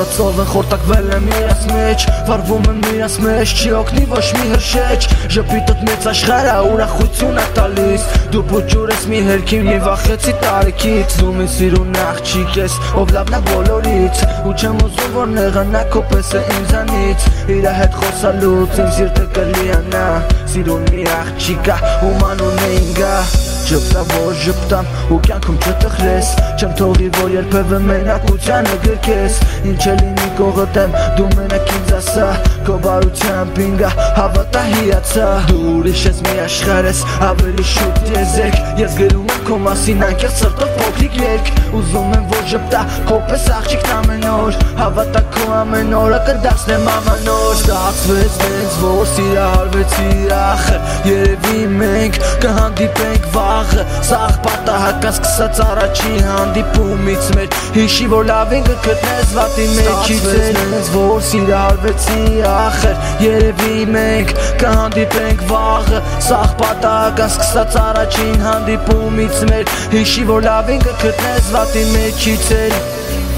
Մոռացով են խորտակվել եմ իրաց մեջ, վարվում եմ իրաց մեջ, չի օգնի ոչ մի հրշեջ։ Ժպիտդ մեծ աշխարհը ուրախություն է տալիս, դու փոճուր ես մի հերքին, մի վախեցի տարիքից։ Դու մի սիրուն աղջիկ ես, ով լավն է բոլորից, ու չեմ ուզում որ նեղանա քո պես է ինձանից։ Իրա հետ խոսալուց իմ սիրտը կլիանա, սիրուն մի աղջիկ ա, ում անունը Ինգա։ Ժպտա որ ժպտամ ու կյանքում չտխրես, չեմ թողի որ երբևէ մենակությանը գրկես։ Ինչ է լինի կողոդեմ, դու մենակ ինձ ասա, քո բարությամբ ինգա հավատա հիացա։ Դու ուրիշ ես մի աշխարհ ես, ավելի շուտ եզերք, ես գրում եմ քո մասին անկեղծ սրտով փոքրիկ երգ։ Ուզում եմ որ ժպտա քո պես աղջիկն ամեն օր, հավատա քո ամեն օրը կդարձնեմ ամանոր։ Ստացվեց դենց որ սիրահարվեցի ախր, երևի մենք կհանդիպենք վաղը, սաղ պատահական սկսած առաջի հանդիպումից մեր, հիշի որ լավին կգտնես վատի մեջից էր։ Ստացվեց որ սիրահարվեցի ախր, երևի մենք կհանդիպենք վաղը, սաղ պատահական սկսած առաջին հանդիպումից մեր, հիշի որ լավին կգտնես վատի մեջից էր։